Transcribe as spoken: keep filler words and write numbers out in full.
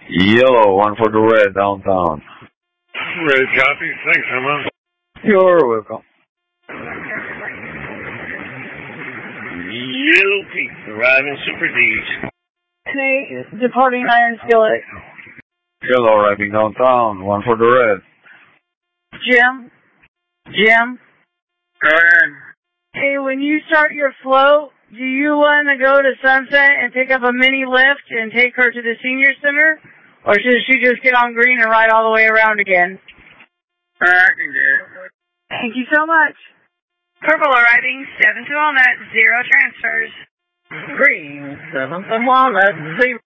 Yellow, one for the red, downtown. Red copy. Thanks, Emma. You're welcome. Yellow Peak, arriving Super D's. Hey, departing Iron Skillet. Yellow, arriving downtown, one for the red. Jim? Jim? Go ahead. Hey, when you start your float, do you want to go to Sunset and pick up a mini lift and take her to the senior center? Or should she just get on green and ride all the way around again? I can do it. Thank you so much. Purple arriving, seven to Walnut, zero transfers. Green, seven to Walnut, zero.